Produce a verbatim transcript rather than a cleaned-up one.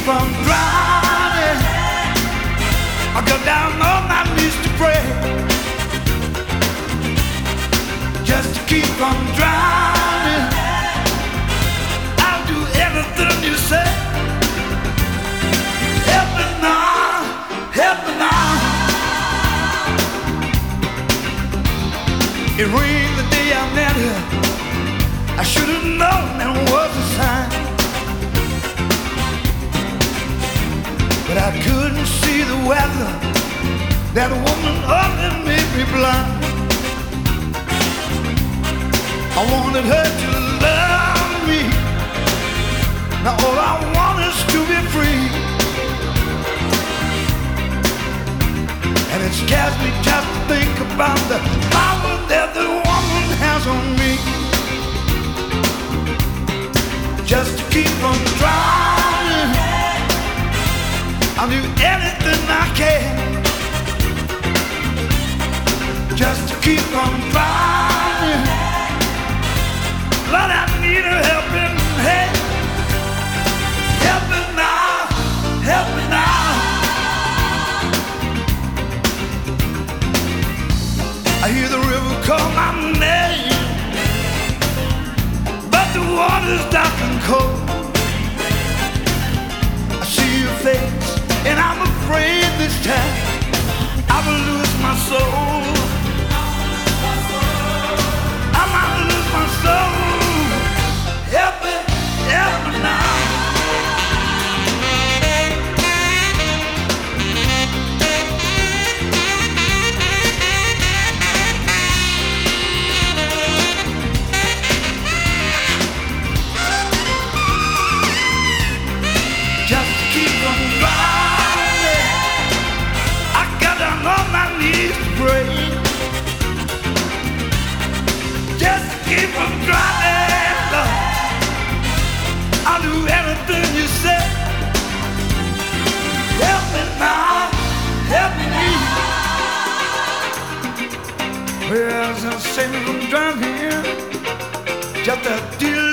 from drowning. I got down on my knees to pray, just to keep from drowning. I'll do anything you say. Help me now, help me now. It rained the day I met her. I should have known there was a sign, but I couldn't see the weather. That woman up and made me blind. I wanted her to love me. Now all I want is to be free. And it scares me just to think about the power that the woman has on me. Just to keep from drowning, I'll do anything I can. Just to keep from drowning, Lord, I need a helping hand. Help me now, help me now. I hear the river call my name, but the water's dark and cold. I see your face, and I'm afraid this time I will lose my soul. I might lose my soul. Help me, help me now. Just to keep from drowning, I got down on my knees to pray. Just to keep from drowning, Lord, I'll do anything you say. Help me now, help me. Well, as I say, I'm drowning, just a deal.